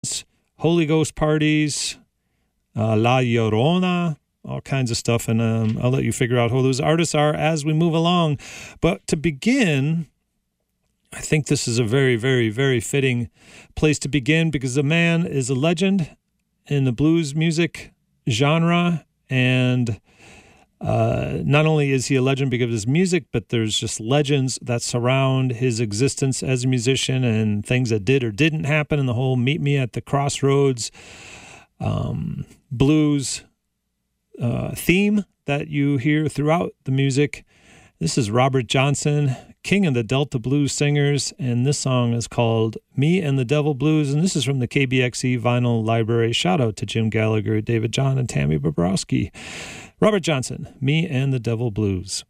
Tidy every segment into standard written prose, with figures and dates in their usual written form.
Holy Ghost parties, La Llorona, all kinds of stuff. And I'll let you figure out who those artists are as we move along. But to begin, I think this is a very, very, very fitting place to begin because the man is a legend in the blues music genre. And not only is he a legend because of his music, but there's just legends that surround his existence as a musician and things that did or didn't happen in the whole Meet Me at the Crossroads blues theme that you hear throughout the music. This is Robert Johnson, king of the Delta Blues singers, and this song is called Me and the Devil Blues, and this is from the KBXE Vinyl Library. Shout out to Jim Gallagher, David John, and Tammy Bobrowski. Robert Johnson, Me and the Devil Blues.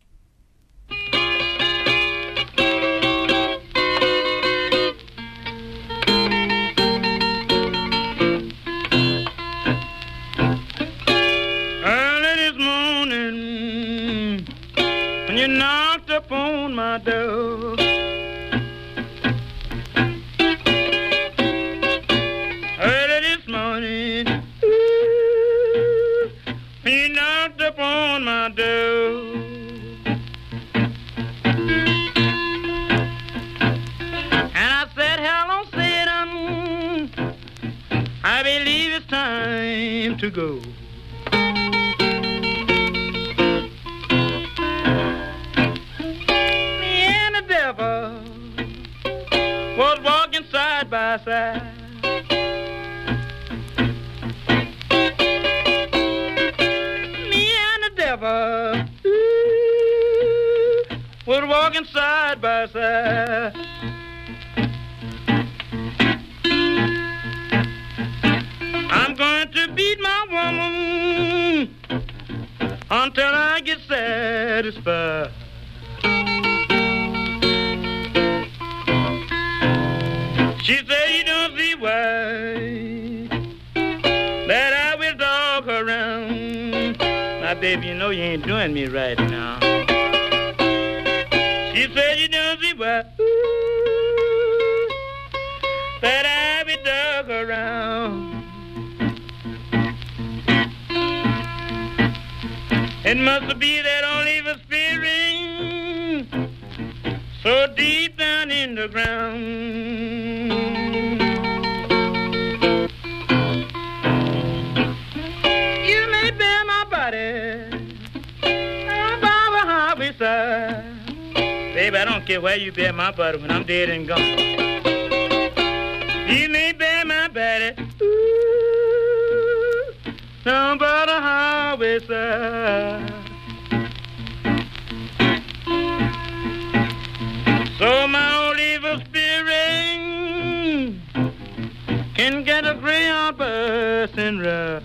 You knocked upon my door. Early this morning, ooh, you knocked upon my door. And I said, hello, Satan, I believe it's time to go. Was walking side by side. Me and the devil, ooh, was walking side by side. I'm going to beat my woman until I get satisfied. She said you don't see why that I will dog her around. Now, baby, you know you ain't doing me right now. She said you don't see why ooh, that I will dog her around. It must be that old evil spirit so deep down in the ground. You may bear my body on the highway side. Baby, I don't care where you bear my body when I'm dead and gone. You may bear my body ooh, down by the highway side. So my old evil spirit can get a Greyhound bus and ride.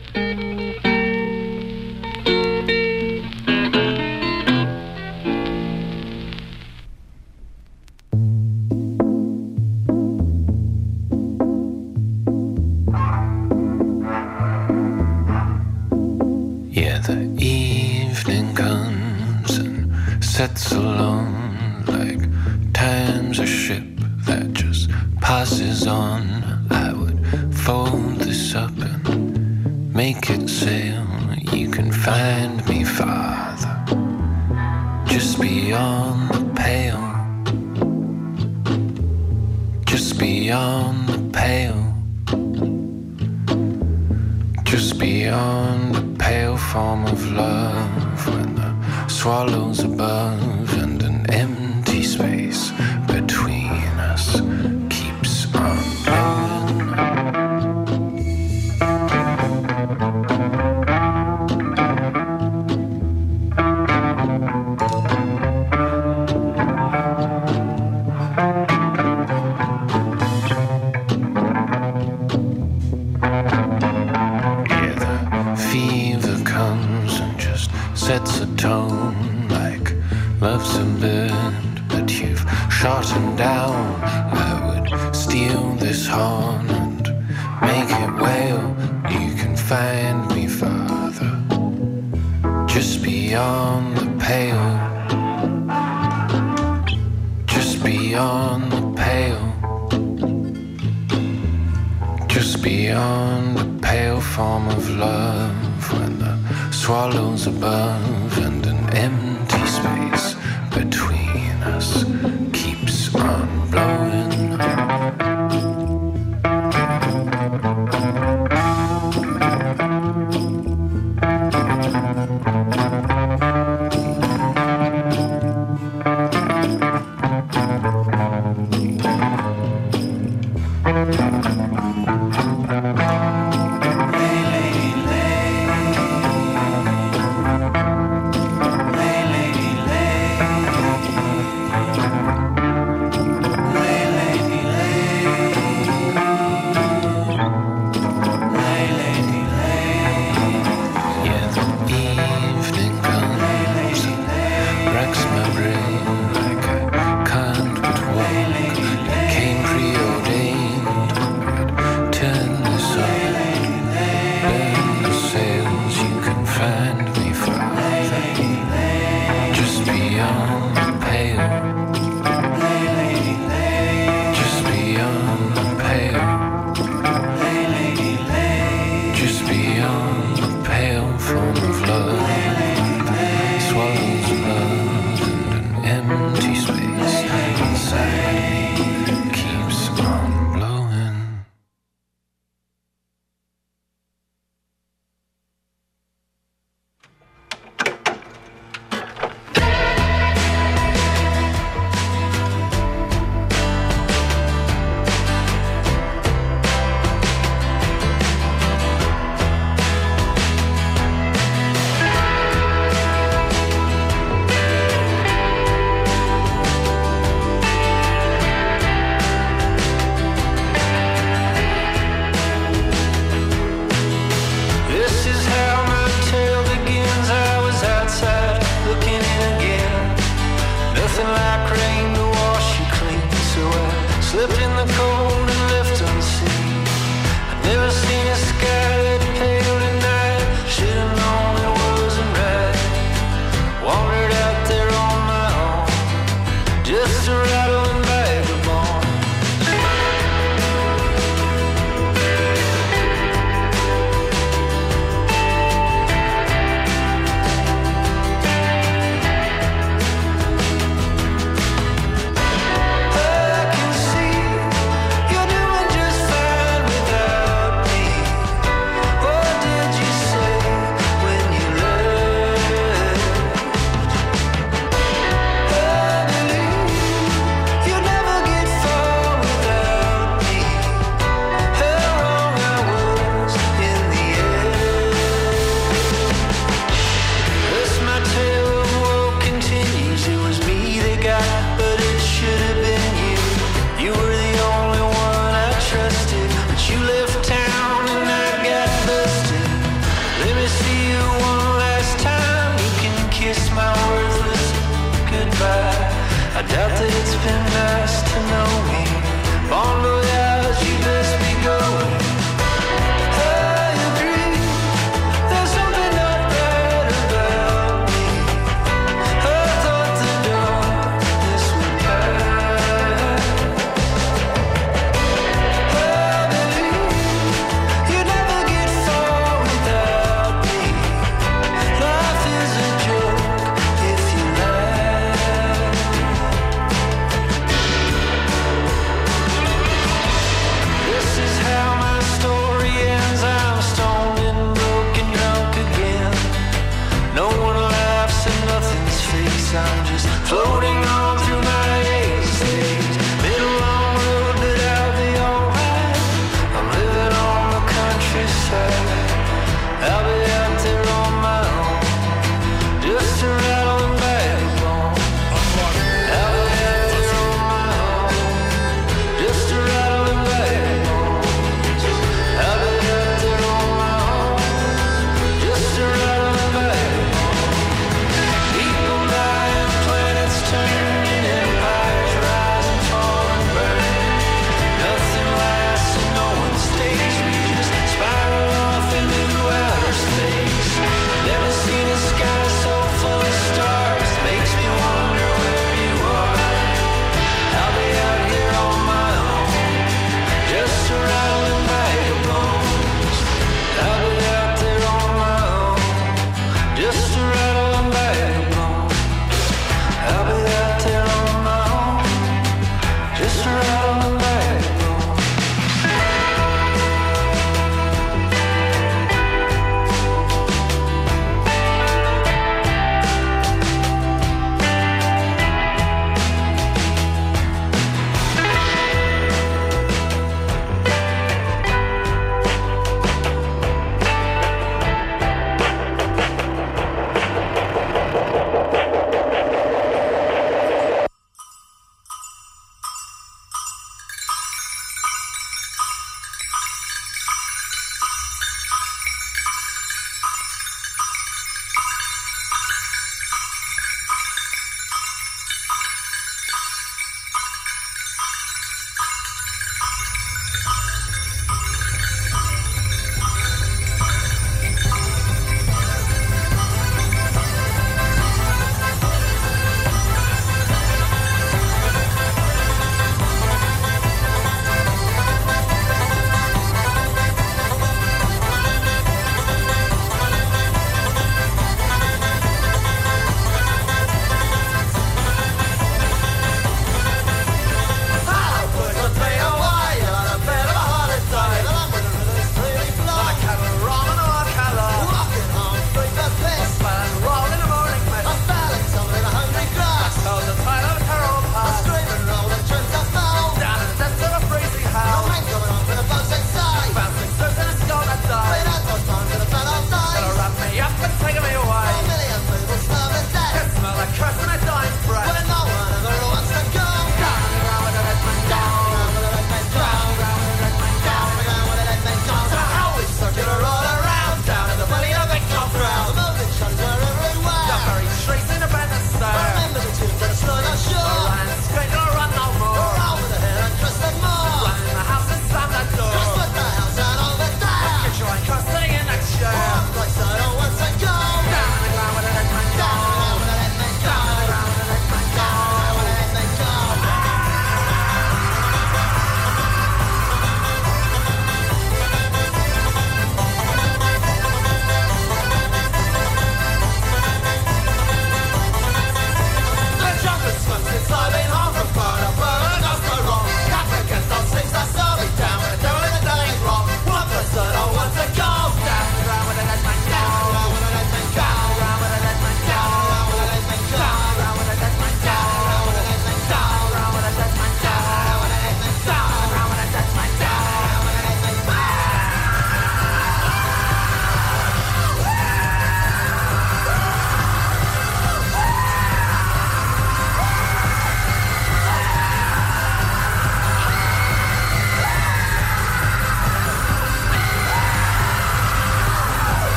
Yeah, the evening comes and sets alone like time's a ship that just passes on. I would fold this up and make it sail. You can find me, Father, just beyond the pale, just beyond the pale, just beyond the pale form of love. When the swallows above and an empty space between us keeps on blowing. Yeah, the fever comes and just sets a tone like love's a bird, but you've shot him down. I would steal this horn and make it wail. You can find me, Father, just beyond the pale, just beyond the pale, just beyond the pale form of love, when the swallows above and an empty space between us keeps on blowing.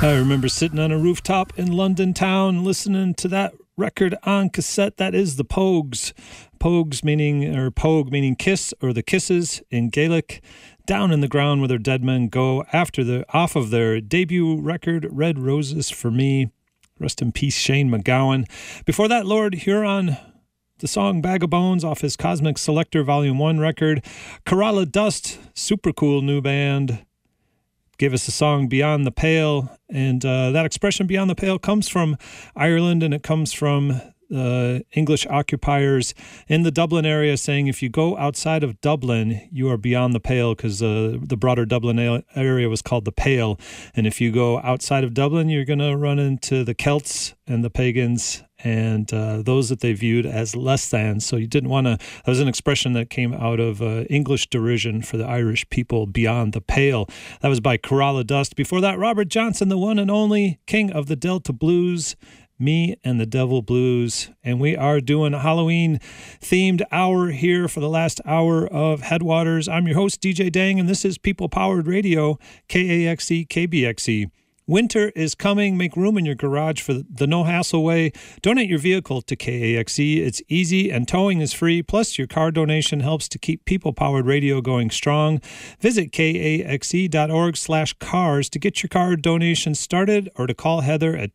I remember sitting on a rooftop in London town listening to that record on cassette. That is the Pogues. Pogues Pogue meaning kiss or the Kisses in Gaelic. Down in the ground where their dead men go off of their debut record, Red Roses for Me. Rest in peace, Shane MacGowan. Before that, Lord Huron, the song Bag of Bones off his Cosmic Selector Volume 1 record. Kerala Dust, super cool new band, gave us the song Beyond the Pale. And that expression Beyond the Pale comes from Ireland, and it comes from English occupiers in the Dublin area saying if you go outside of Dublin, you are beyond the pale, because the broader Dublin area was called the Pale. And if you go outside of Dublin, you're going to run into the Celts and the pagans and those that they viewed as less than. So you didn't want to, that was an expression that came out of English derision for the Irish people, beyond the pale. That was by Kerala Dust. Before that, Robert Johnson, the one and only king of the Delta Blues, Me and the Devil Blues. And we are doing a Halloween-themed hour here for the last hour of Headwaters. I'm your host, DJ Dang, and this is People Powered Radio, KAXE, KBXE. Winter is coming. Make room in your garage for the no-hassle way. Donate your vehicle to KAXE. It's easy and towing is free. Plus, your car donation helps to keep People-Powered Radio going strong. Visit kaxe.org/cars to get your car donation started or to call Heather at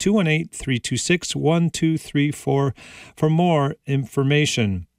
218-326-1234 for more information.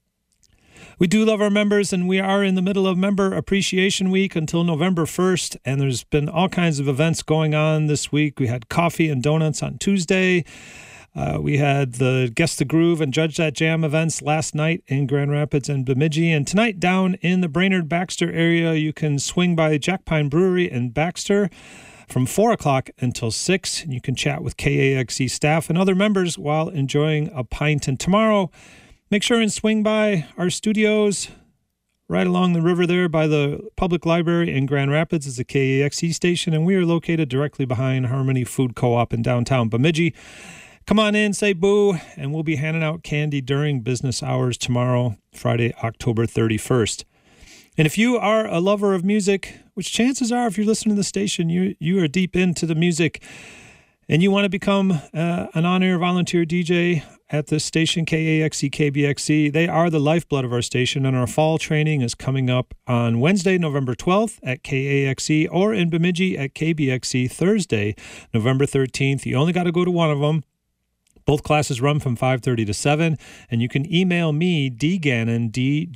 We do love our members, and we are in the middle of Member Appreciation Week until November 1st, and there's been all kinds of events going on this week. We had coffee and donuts on Tuesday. We had the Guess the Groove and Judge That Jam events last night in Grand Rapids and Bemidji, and tonight down in the Brainerd-Baxter area, you can swing by Jack Pine Brewery in Baxter from 4 o'clock until 6, and you can chat with KAXE staff and other members while enjoying a pint. And tomorrow, make sure and swing by our studios right along the river there by the public library in Grand Rapids is the KAXE station, and we are located directly behind Harmony Food Co-op in downtown Bemidji. Come on in, say boo, and we'll be handing out candy during business hours tomorrow, Friday, October 31st. And if you are a lover of music, which chances are if you're listening to the station, you are deep into the music, and you want to become an on-air volunteer DJ at this station, KAXE, KBXE, they are the lifeblood of our station, and our fall training is coming up on Wednesday, November 12th at KAXE, or in Bemidji at KBXE Thursday, November 13th. You only got to go to one of them. Both classes run from 5:30 to 7, and you can email me, dgannon,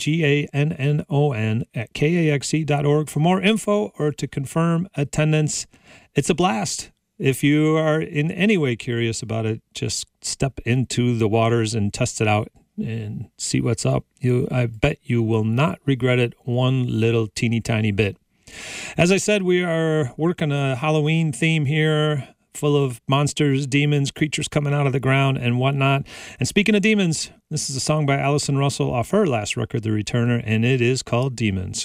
DGANNON, at KAXE.org for more info or to confirm attendance. It's a blast. If you are in any way curious about it, just step into the waters and test it out and see what's up. I bet you will not regret it one little teeny tiny bit. As I said, we are working a Halloween theme here, full of monsters, demons, creatures coming out of the ground and whatnot. And speaking of demons, this is a song by Allison Russell off her last record, The Returner, and it is called Demons.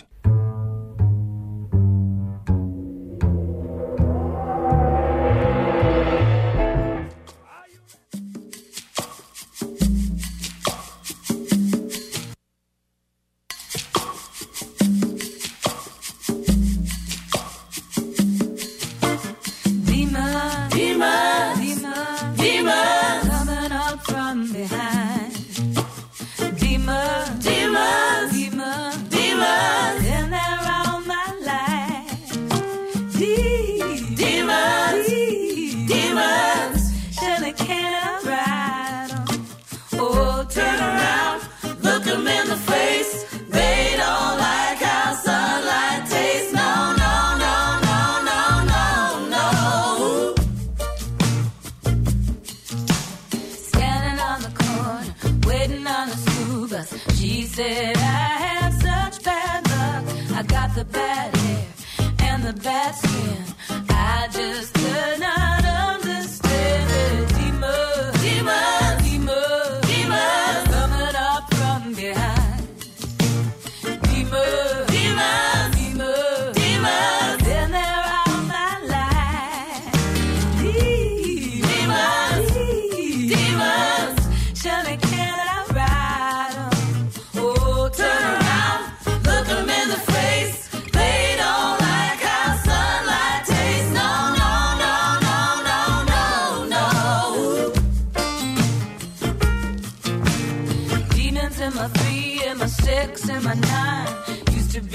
Said I have such bad luck. I got the bad hair and the bad skin. I just could not understand it. Demons, demons, demons, demons coming up from behind. Demons, demons, demons, demons in there all my life. Demons, demons, surely can I ride 'em? Turn around, look 'em in the face. They don't like how sunlight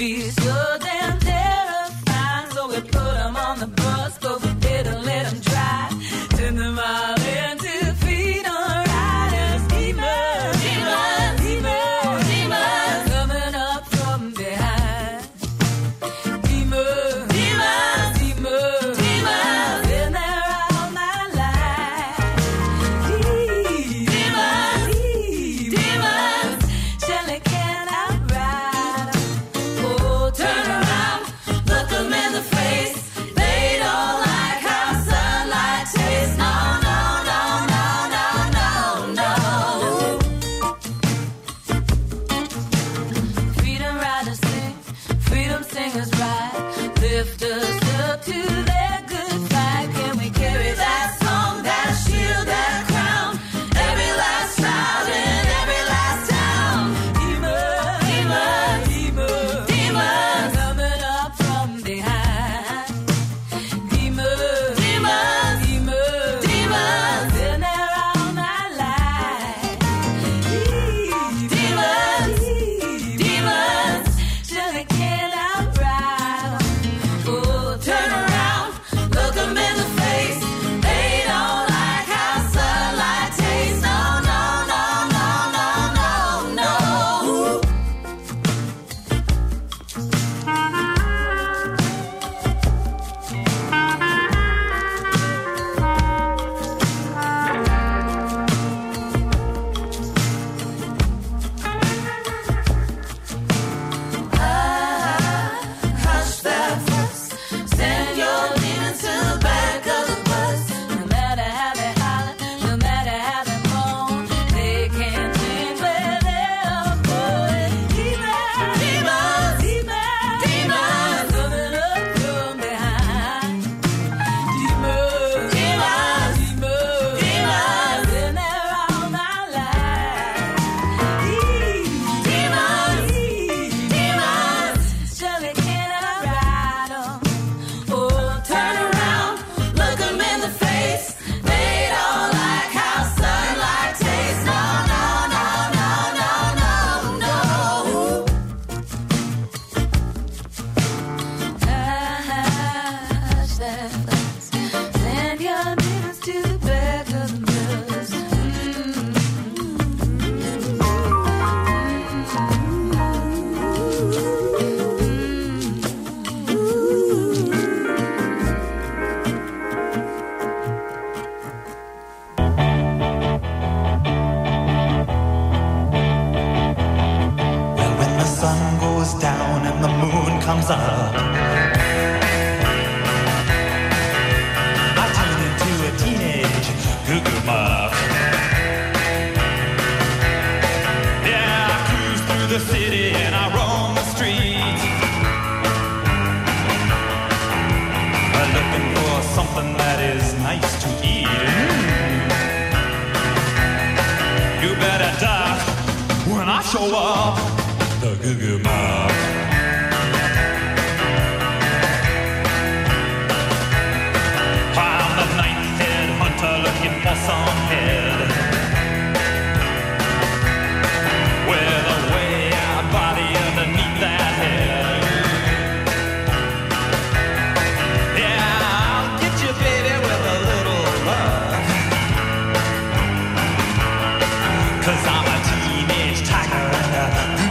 be so damn terrifying. So we put them on the bus, but we didn't let them drive. Turn them all into freedom riders. Demons, demons, demons, demons, coming up from behind. Demons, demons, demons, demons, been there all my life. Demons, demons, surely can I ride 'em? Oh, turn around, look 'em in the face. They don't like how sunlight tastes. No, no, no, no, no, no, no. Freedom riders sing, freedom singers ride. Lift us up to their good fight. Can we carry that song, that shield, that crown? Every last child in every last town. Demons, demons, demons, demons, coming up from behind. Demons, demons, demons, demons, been there all my life. Demons, demons, surely can I ride 'em? Oh, turn around, look 'em in the face. They don't like how sunlight tastes. No, no, no, no, no, no, no. Hush that fuss, send your demons to the back of the bus. No matter how they holler, no matter how they moan, they can't change where they're going. Demons, demons, demons, demons, coming up from behind. Demons, demons, demons, demons, been there all my life. Demons, demons, surely can I ride 'em? Oh, turn around, look 'em in the face. They don't like how sunlight tastes. No, no, no, no, no, no, no. Hush that fuss, send your demons to the back of the bus. Well, when the sun goes down and the moon comes up, I turn into a teenage goo-goo muff. Yeah, I cruise through the city and I roam the streets, looking for something that is nice to eat. You better duck when I show up, the goo-goo muff. I'm the night-head hunter looking for some head with a way-out body underneath that head. Yeah, I'll get you, baby, with a little luck, 'cause I'm a teenage tiger and a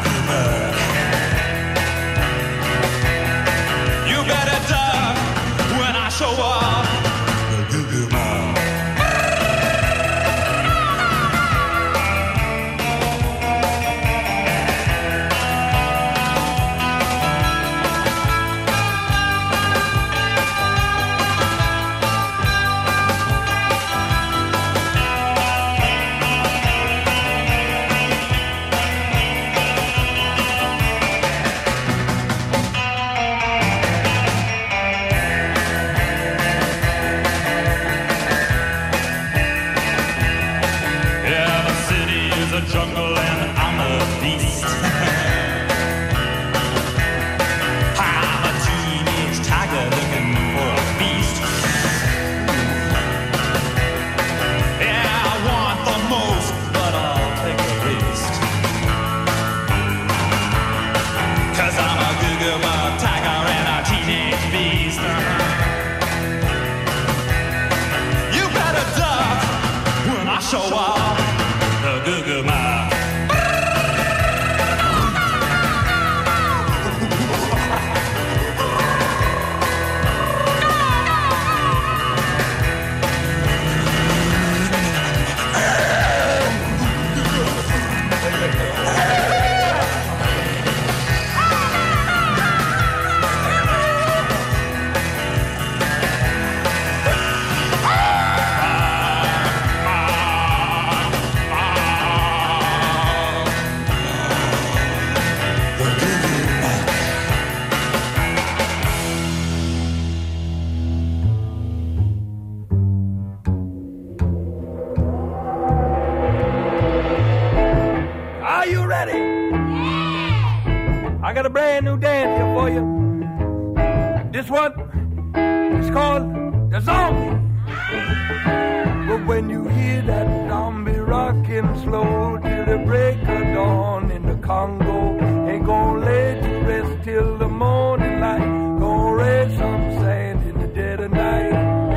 brand new dance here for you. This one is called the Zombie. But when you hear that zombie rocking slow till the break of dawn in the Congo, ain't gonna lay to rest till the morning light. Gonna raise some sand in the dead of night.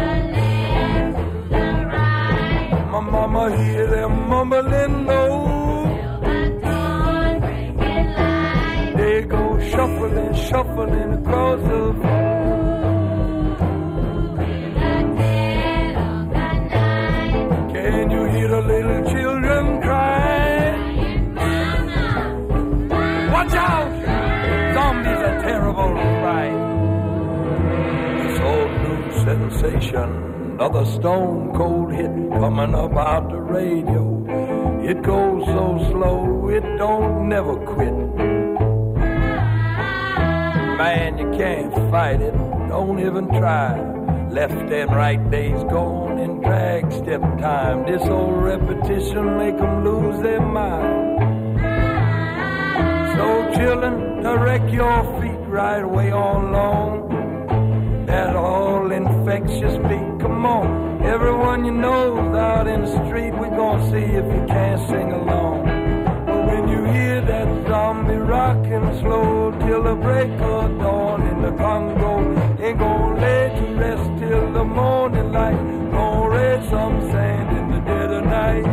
My mama hear them mumbling low. They go shuffling, shuffling across the floor. Can you hear the little children cry? Watch out! Zombies are terrible to fight. This old new sensation, another stone cold hit coming up out the radio. It goes so slow, it don't never quit. Man, you can't fight it, don't even try. Left and right days gone in drag step time. This old repetition make them lose their mind. So children, direct your feet right way on long. That all infectious beat, come on. Everyone you know's out in the street, we gonna see if you can't sing along. But when you hear that zombie rocking slow till the break of dawn in the Congo, ain't gonna lay to rest till the morning light. Gonna raise some sand in the dead of night.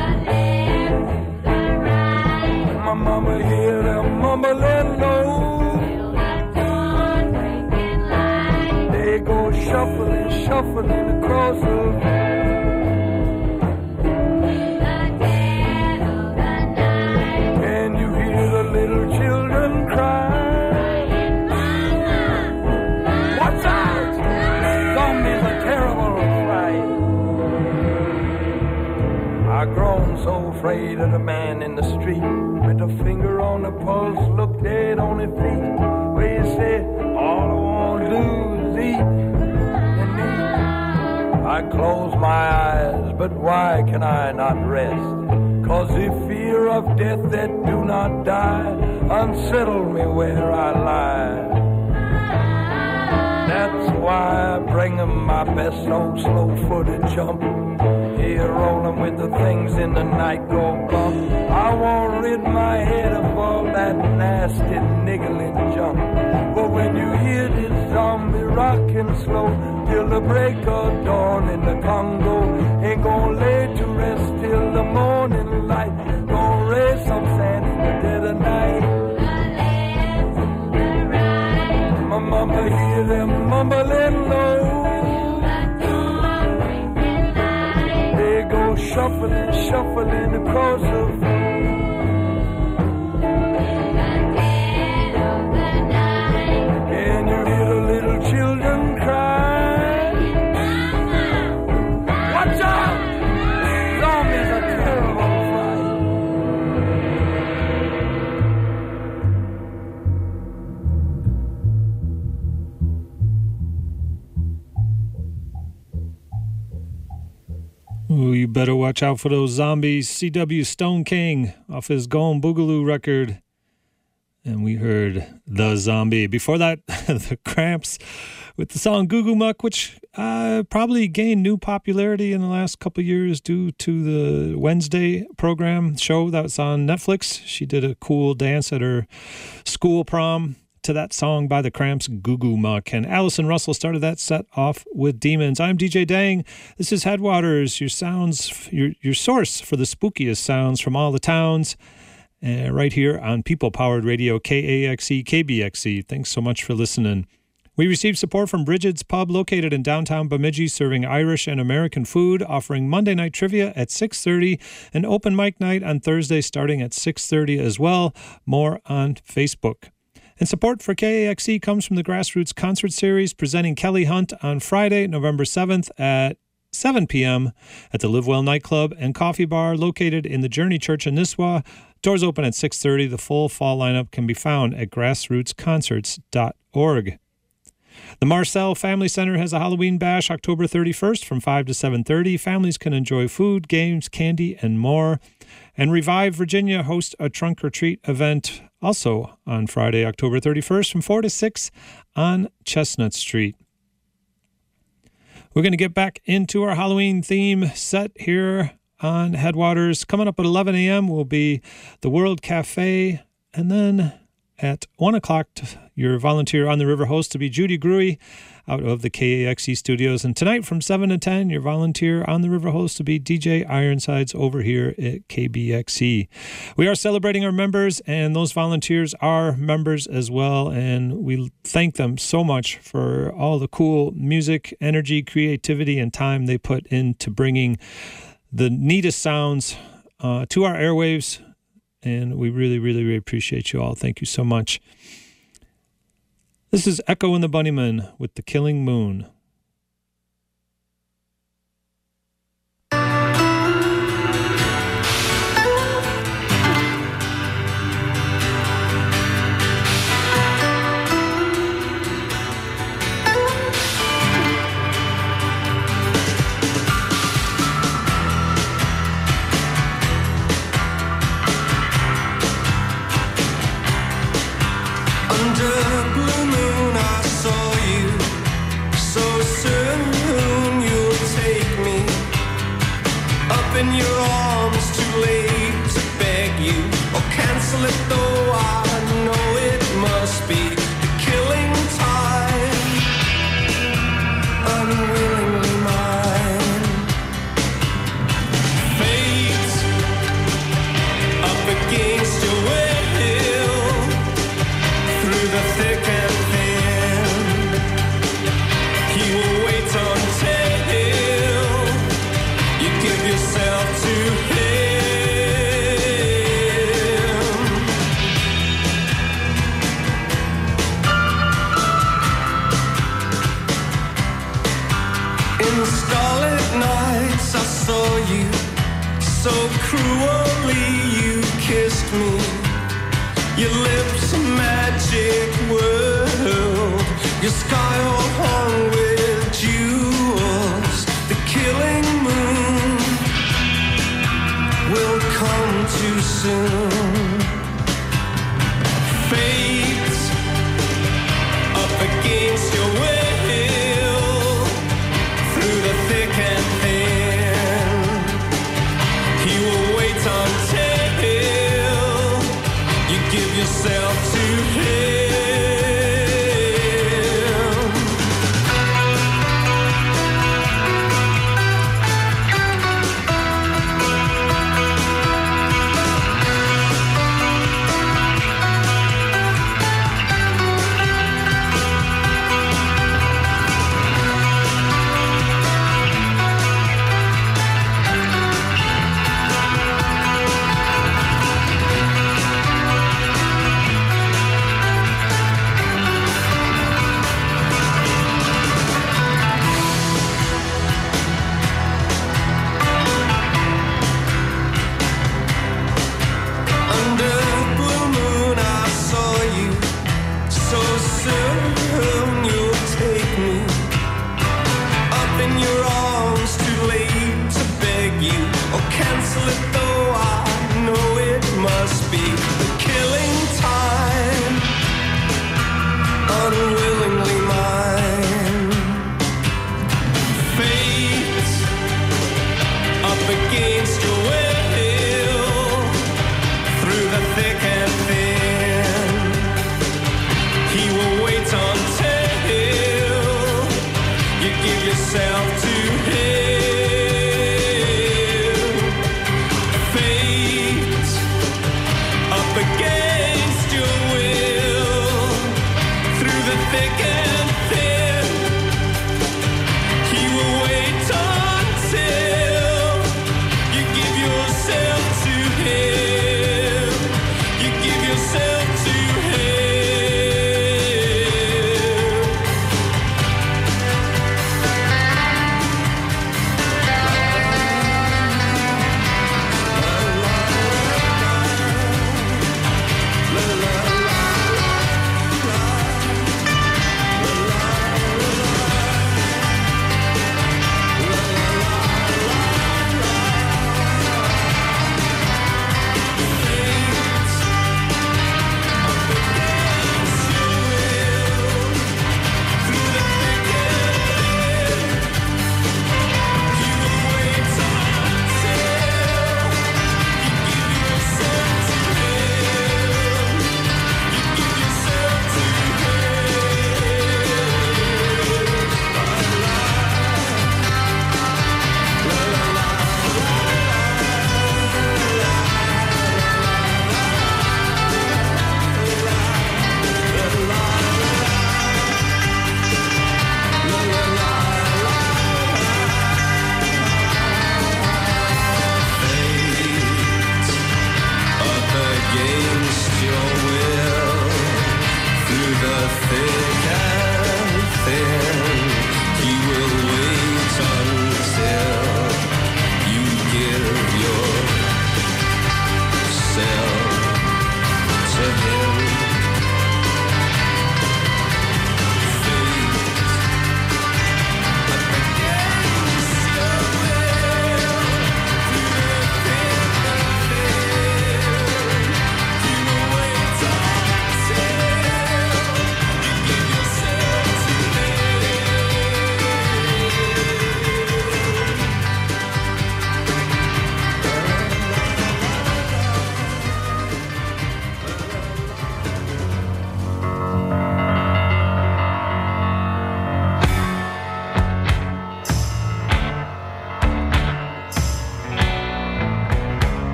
My mama hear them mumbling low. They go shuffling, shuffling across the floor. Can you hear the little children cry? Watch out! Zombies are terrible to fight. I've grown so afraid of the man in the street with a finger on the pulse, look dead on his feet. Where you say, all I want to do is eat and eat. I close my eyes, but why can I not rest? 'Cause the fear of death that do not die unsettle me where I lie. That's why I bring 'em my best old slow-footed jump. Here rolling with the things in the night go bump. I won't rid my head of all that nasty niggling junk. But when you hear this zombie rocking slow till the break of dawn in the Congo, ain't gonna lay to rest till the morning light. Gonna raise some sand in the dead of night. My mama hear them mumbling low. They go shuffling, shuffling across the floor. Can you hear the little children cry? Watch out! Zombies are terrible to fight. Ooh, you better watch out for those zombies. C.W. Stone King off his Gone Boogaloo record. And we heard The Zombie. Before that, The Cramps with the song Goo Goo Muck, which probably gained new popularity in the last couple of years due to the Wednesday program show that was on Netflix. She did a cool dance at her school prom to that song by the Cramps, Goo Goo Muck. And Allison Russell started that set off with Demons. I'm DJ Dang. This is Headwaters, your sounds, your source for the spookiest sounds from all the towns. Right here on People-Powered Radio, KAXE, KBXE. Thanks so much for listening. We received support from Bridget's Pub, located in downtown Bemidji, serving Irish and American food, offering Monday night trivia at 6:30 and open mic night on Thursday starting at 6:30 as well. More on Facebook. And support for KAXE comes from the Grassroots Concert Series, presenting Kelly Hunt on Friday, November 7th at 7 p.m. at the Live Well Nightclub and Coffee Bar, located in the Journey Church in Nisswa. Doors open at 6:30. The full fall lineup can be found at grassrootsconcerts.org. The Marcel Family Center has a Halloween bash October 31st from 5 to 7:30. Families can enjoy food, games, candy, and more. And Revive Virginia hosts a trunk or treat event also on Friday, October 31st from 4 to 6 on Chestnut Street. We're going to get back into our Halloween theme set here on Headwaters. Coming up at 11 a.m. will be the World Cafe, and then at 1 o'clock, your volunteer on the river host to be Judy Gruey out of the KAXE studios. And tonight from 7 to 10, your volunteer on the river host to be DJ Ironsides over here at KBXE. We are celebrating our members, and those volunteers are members as well. And we thank them so much for all the cool music, energy, creativity, and time they put into bringing the neatest sounds to our airwaves. And we really, really, really appreciate you all. Thank you so much. This is Echo and the Bunnymen with The Killing Moon. In your arms, too late to beg you or cancel it, though I know it must be the killing time, unwillingly mine. Fate up against your will, through the thick and thin, he will wait until yourself to him. In the starlit nights I saw you, so cruelly you kissed me. Your lips a magic world, your sky all hung with jewels. The killing moon will come too soon. Fate up against your will, through the thick and thin, he will wait until you give yourself to him.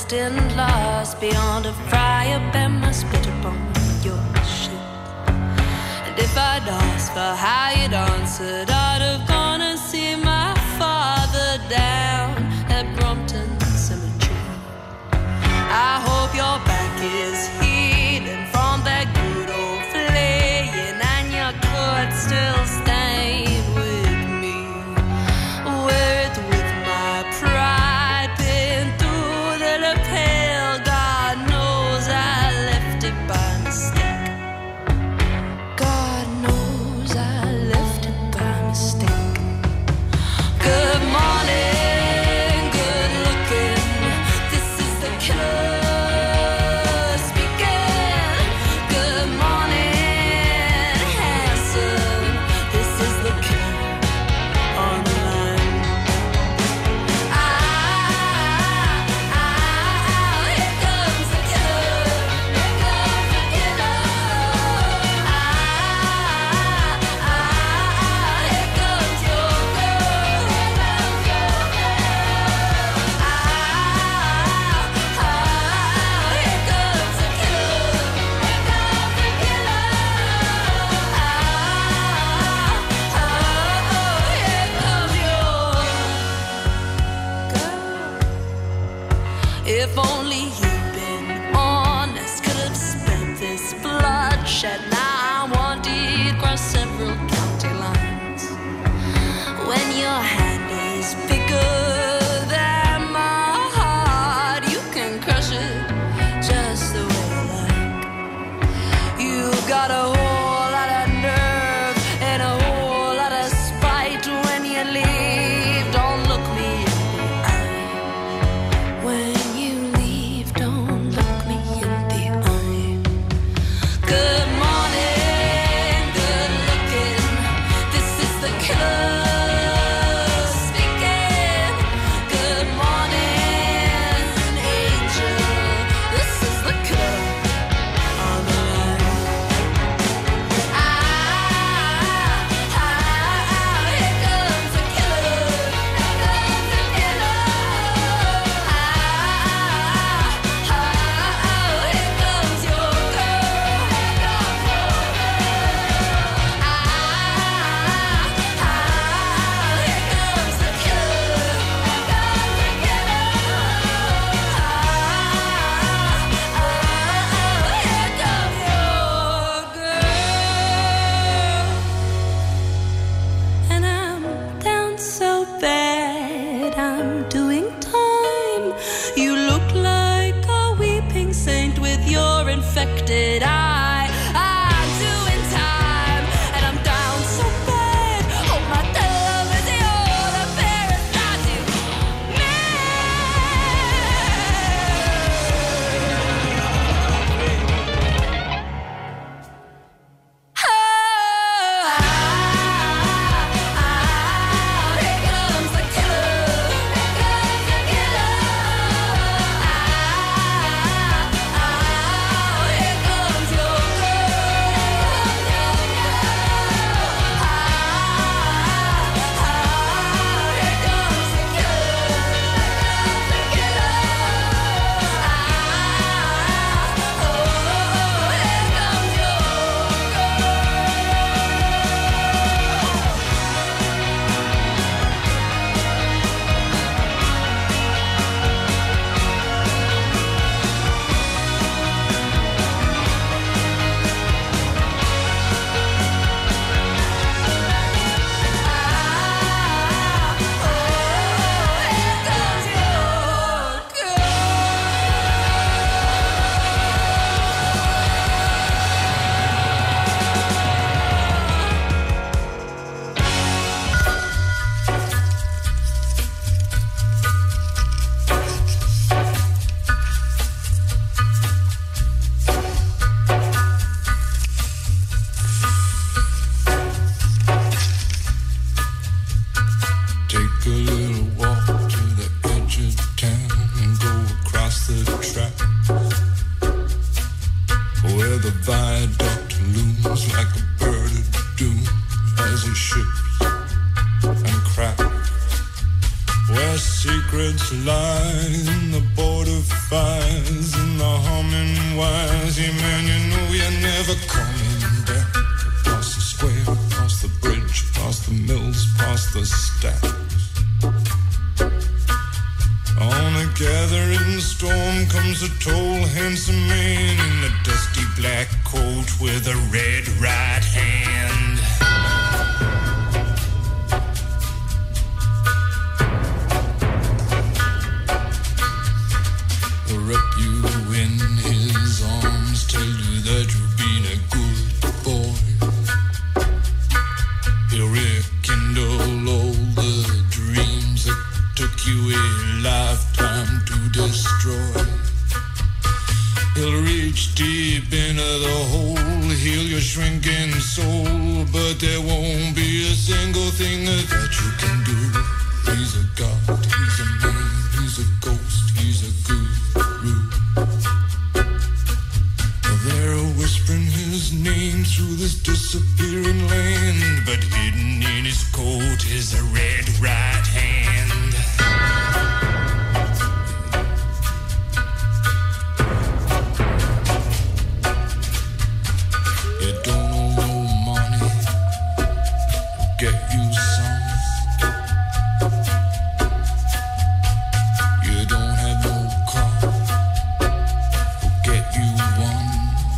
destined lost beyond a fire bend my split upon your ship. And if I'd asked for how you'd answered, I'd have gone and seen my father down at Brompton Cemetery. I hope your back is healing from that good old flaying, and your coat still stained with me. Wear it with my pride pinned through the lapel. God knows I left it by mistake. God knows I left it by mistake. Good morning, good looking. This is the killer speaking. Good morning, handsome. This is the killer on the line. Here comes the killer. Here comes the killer. Here comes your girl. Here comes your girl. Here comes the killer. Here comes the killer. Here comes your girl. If only you'd been honest, could have spent this bloodshed. Now I wanted across several county lines. When your hand is bigger than my heart, you can crush it just the way you like. You've got a whole lot of nerve and a whole lot of spite. When you leave, don't look me in the eye. When you leave, don't look me in the eye. Good morning, good looking. This is the killer speaking. Good morning, angel. This is the killer on the line. Here comes the killer. Here comes the killer. Here comes your girl. Here comes your Here comes the killer. Here comes the killer. Here comes your girl. And I'm down so bad, I'm doing time. You look like a weeping saint with your infected eye. I'm doing time, and I'm down so bad. Oh, my love is the old parasite Here comes the killer. Here comes the killer. Here comes your girl. Here comes the killer. Here comes your Take a little walk to the edge of town and go across the track where the viaduct looms like a bird of doom as it ships and cracks. Where secrets lie in the border fires and the humming wires. Yeah, man, you know you're never coming back. Across the square, across the bridge, past the mills, past the stacks. On a gathering storm comes a tall, handsome man in a dusty black coat with a red right hand. Wrap you in his arms, tell you that you've been a good boy. He'll rekindle all the dreams that took you a lifetime to destroy. He'll reach deep into the hole, heal your shrinking soul, but there won't be a single thing that you can do. He's a god, he's a man, he's a ghost, he's a guru. They're whispering his name through this disappearing land, but hidden in his coat is a red right hand. You don't owe no money, get you some. You don't have no car, we'll get you one.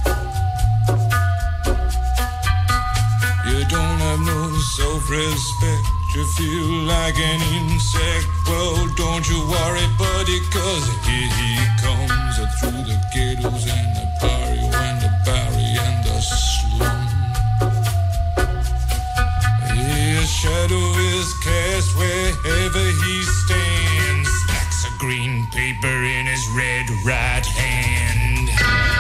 You don't have no self-respect, you feel like an insect. Well, don't you worry, buddy, 'cause here he comes through the ghettos and the barrio and the barry and the slum. His shadow is cast wherever he stands, stacks of green paper in his red right hand.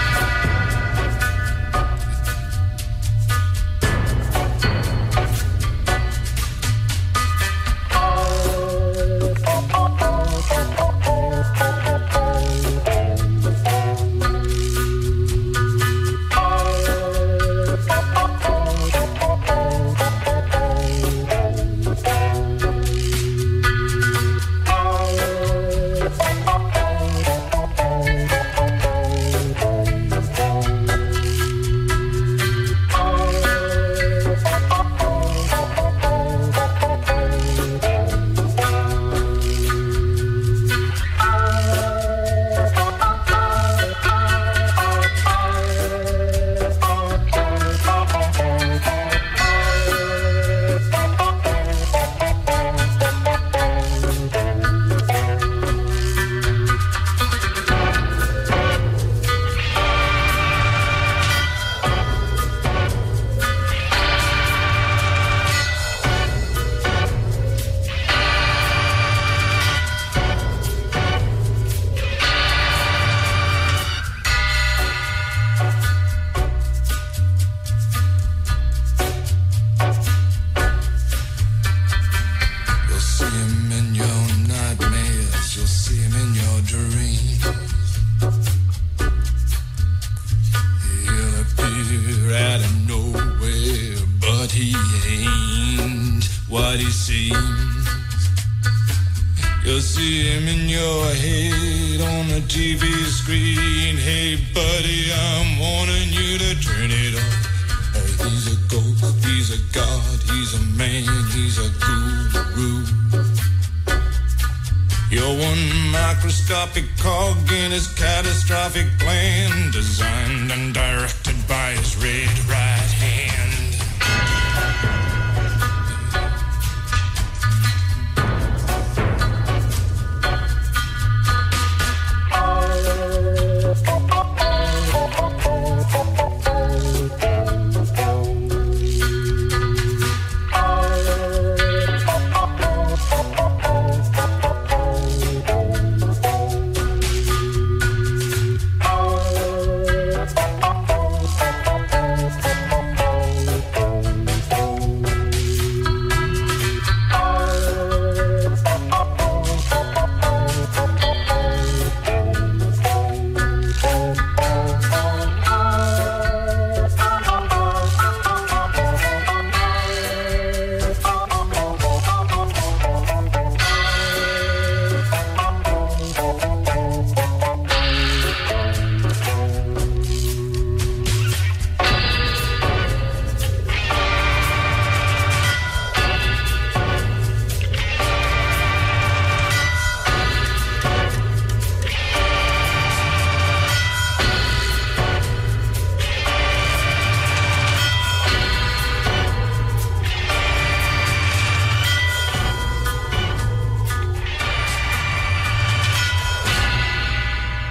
You'll see him in your head on the TV screen. Hey, buddy, I'm warning you to turn it off. He's a ghost, he's a god, he's a man, he's a guru. You're one microscopic cog in his catastrophic plan, designed and directed by his red right hand.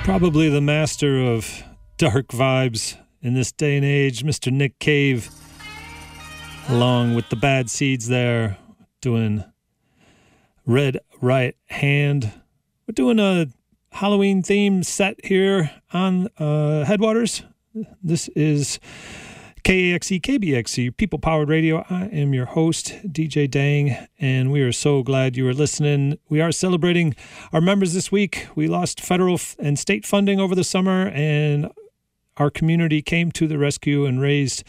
Probably the master of dark vibes in this day and age, Mr. Nick Cave, along with the Bad Seeds there, doing Red Right Hand. We're doing a Halloween theme set here on Headwaters. This is KAXE, KBXE, People Powered Radio. I am your host, DJ Dang, and we are so glad you are listening. We are celebrating our members this week. We lost federal and state funding over the summer, and our community came to the rescue and raised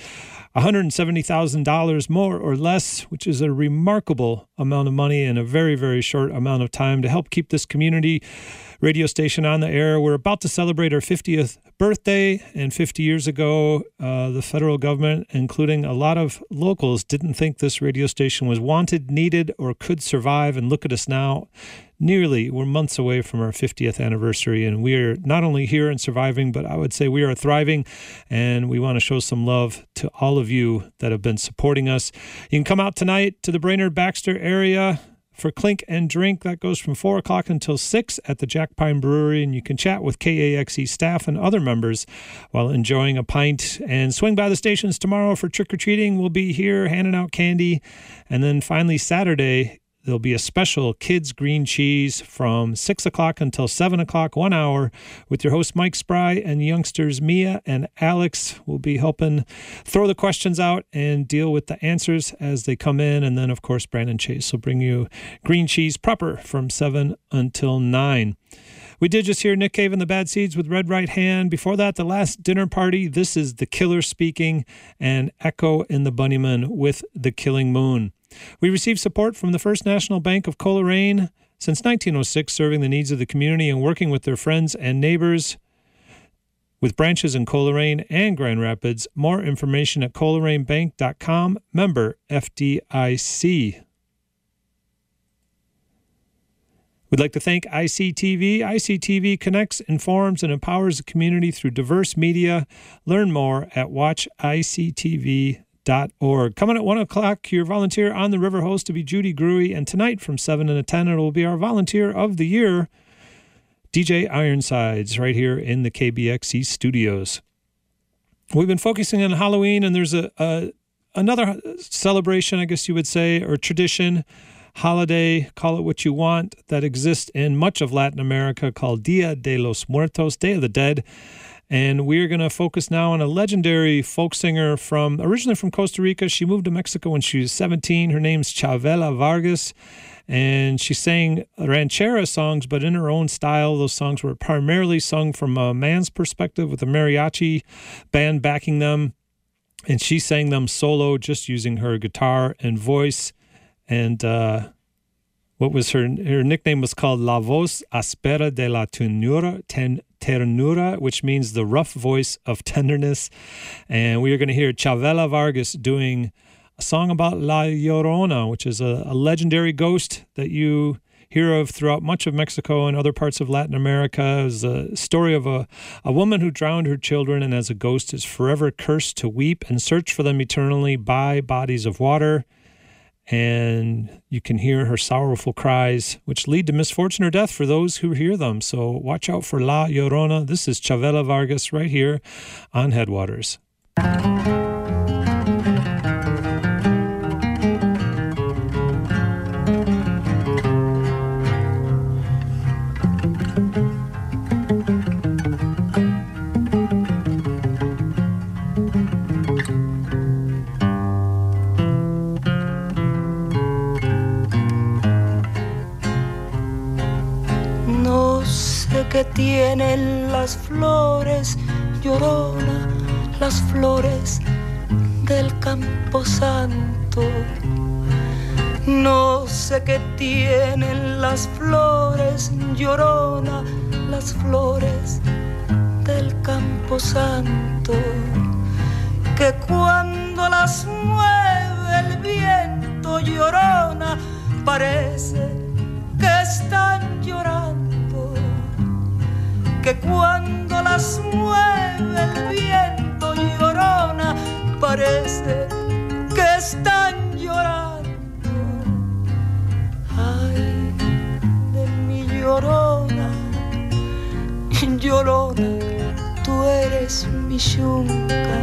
$170,000 more or less, which is a remarkable amount of money in a very, very short amount of time to help keep this community radio station on the air. We're about to celebrate our 50th birthday, and 50 years ago, the federal government, including a lot of locals, didn't think this radio station was wanted, needed, or could survive. And look at us now. We're months away from our 50th anniversary, and we're not only here and surviving, but I would say we are thriving, and we want to show some love to all of you that have been supporting us. You can come out tonight to the Brainerd-Baxter area for Clink and Drink. That goes from 4 o'clock until 6 at the Jack Pine Brewery, and you can chat with KAXE staff and other members while enjoying a pint. And swing by the stations tomorrow for trick-or-treating. We'll be here handing out candy. And then finally Saturday, there'll be a special kids green cheese from 6 o'clock until 7 o'clock, 1 hour, with your host Mike Spry and youngsters Mia and Alex. Will be helping throw the questions out and deal with the answers as they come in. And then, of course, Brandon Chase will bring you green cheese proper from 7 until 9. We did just hear Nick Cave and the Bad Seeds with Red Right Hand. Before that, The Last Dinner Party. This is The Killer speaking, and Echo and the Bunnymen with The Killing Moon. We received support from the First National Bank of Coleraine since 1906, serving the needs of the community and working with their friends and neighbors with branches in Coleraine and Grand Rapids. More information at ColeraneBank.com, member FDIC. We'd like to thank ICTV. ICTV connects, informs, and empowers the community through diverse media. Learn more at watchictv.org. Coming at 1 o'clock, your volunteer on the river host to be Judy Gruey, and tonight from 7 to 10, it will be our volunteer of the year, DJ Ironsides, right here in the KBXE studios. We've been focusing on Halloween, and there's another celebration, I guess you would say, or tradition, holiday, call it what you want, that exists in much of Latin America called Dia de los Muertos, Day of the Dead. And we're going to focus now on a legendary folk singer originally from Costa Rica. She moved to Mexico when she was 17. Her name's Chavela Vargas, and she sang ranchera songs, but in her own style. Those songs were primarily sung from a man's perspective with a mariachi band backing them, and she sang them solo, just using her guitar and voice. And what was her nickname was called La Voz Aspera de la Ternura, which means the rough voice of tenderness. And we are going to hear Chavela Vargas doing a song about La Llorona, which is a legendary ghost that you hear of throughout much of Mexico and other parts of Latin America. It was a story of a woman who drowned her children, and as a ghost is forever cursed to weep and search for them eternally by bodies of water. And you can hear her sorrowful cries, which lead to misfortune or death for those who hear them. So watch out for La Llorona. This is Chavela Vargas right here on Headwaters. Que tienen las flores, Llorona, las flores del Campo Santo. No sé qué tienen las flores, Llorona, las flores del Campo Santo, que cuando las mueve el viento, Llorona, parece que están llorando. Que cuando las mueve el viento, Llorona, parece que están llorando. Ay, de mi Llorona, Llorona, tú eres mi yunca.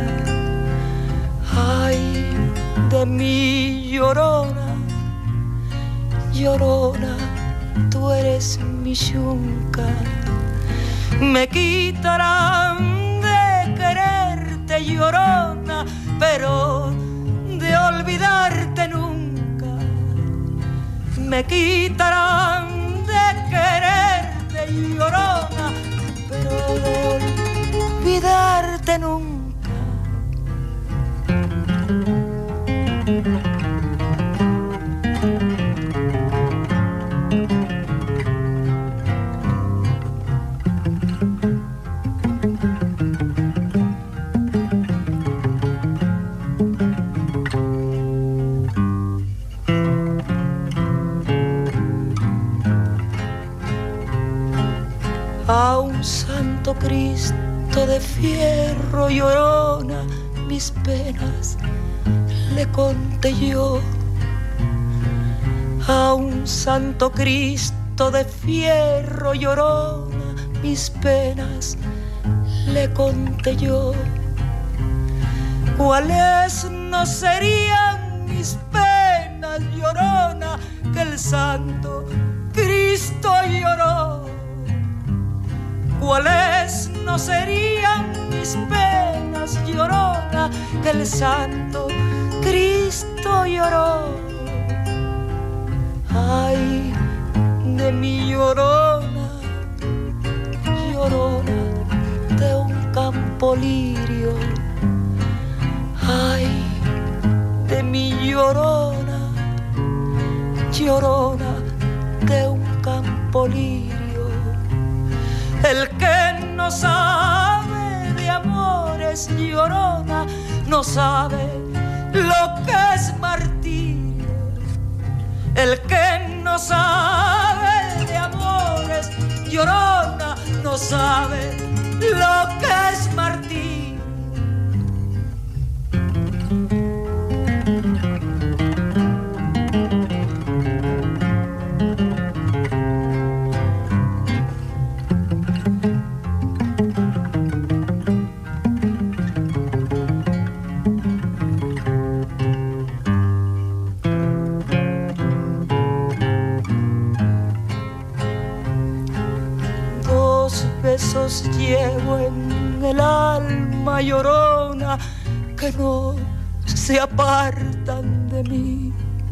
Ay, de mi Llorona, Llorona, tú eres mi yunca. Me quitarán de quererte, Llorona, pero de olvidarte nunca. Me quitarán de quererte, Llorona, pero de olvidarte nunca. A un santo Cristo de fierro, Llorona, mis penas le conté yo. A un santo Cristo de fierro, Llorona, mis penas le conté yo. ¿Cuáles no serían mis penas, Llorona, que el santo Cristo lloró? ¿Cuáles no serían mis penas, Llorona, que el santo Cristo lloró? Ay, de mi Llorona, Llorona, de un campo lirio. Ay, de mi Llorona, Llorona, de un campo lirio. El que no sabe de amores, Llorona, no sabe lo que es martirio. El que no sabe de amores, Llorona, no sabe lo que es martirio. Besos llevo en el alma, Llorona, que no se apartan de mí.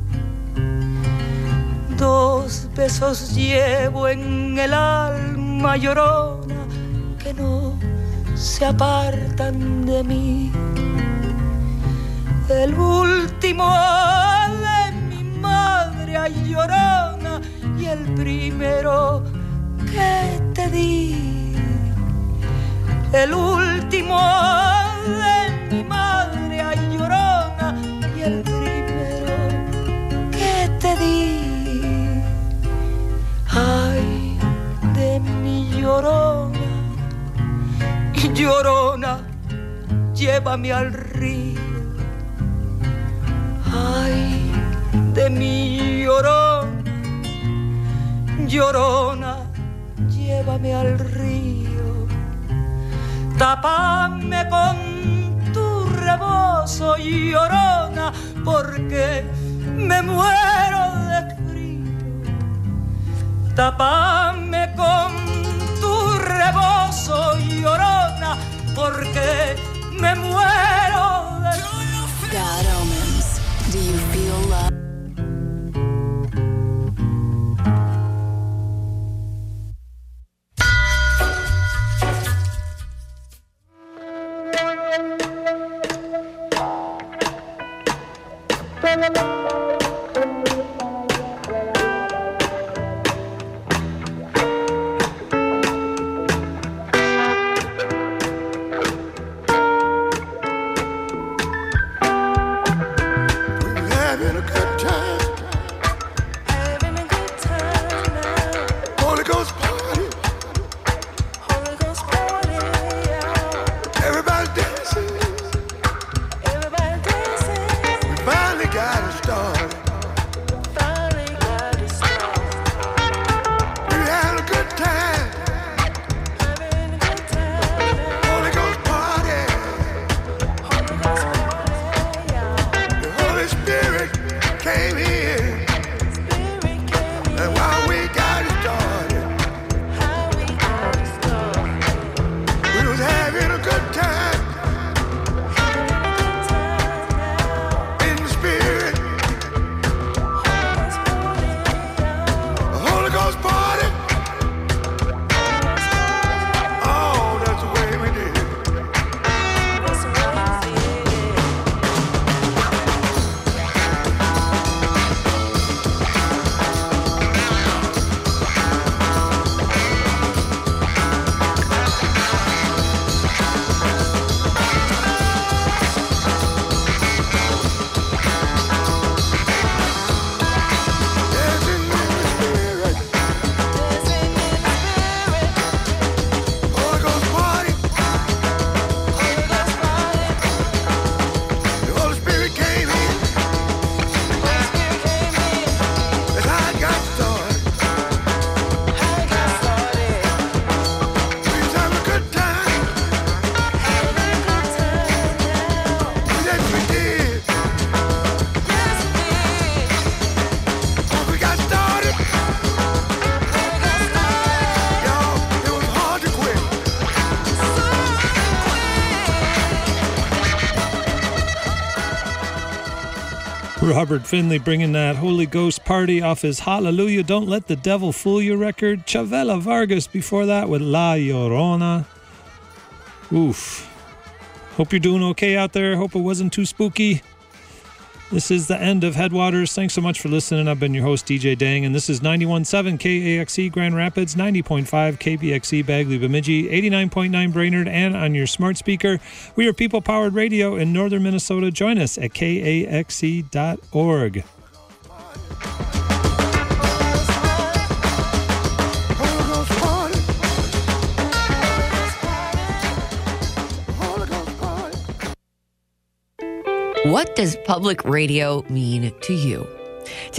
Dos besos llevo en el alma, Llorona, que no se apartan de mí. El último de mi madre, ay, Llorona, y el primero que te di. El último de mi madre, ay, Llorona, y el primero que te di. Ay, de mi Llorona, Llorona, llévame al río. Ay, de mi Llorona, Llorona, llévame al río. Tápame con tu rebozo, Llorona, porque me muero de frío. Tápame con tu rebozo, Llorona, porque me muero de frío. God omens, do you feel love? Holy Spirit came in. And while we got it started, we was having a good time in the Spirit. A Holy Ghost party. Oh, that's the way we did it. Robert Finley bringing that Holy Ghost party off his Hallelujah, Don't Let the Devil Fool You record. Chavela Vargas before that with La Llorona. Oof. Hope you're doing okay out there. Hope it wasn't too spooky. This is the end of Headwaters. Thanks so much for listening. I've been your host, DJ Dang, and this is 91.7 KAXE Grand Rapids, 90.5 KBXE Bagley Bemidji, 89.9 Brainerd, and on your smart speaker. We are people-powered radio in northern Minnesota. Join us at kaxe.org. What does public radio mean to you?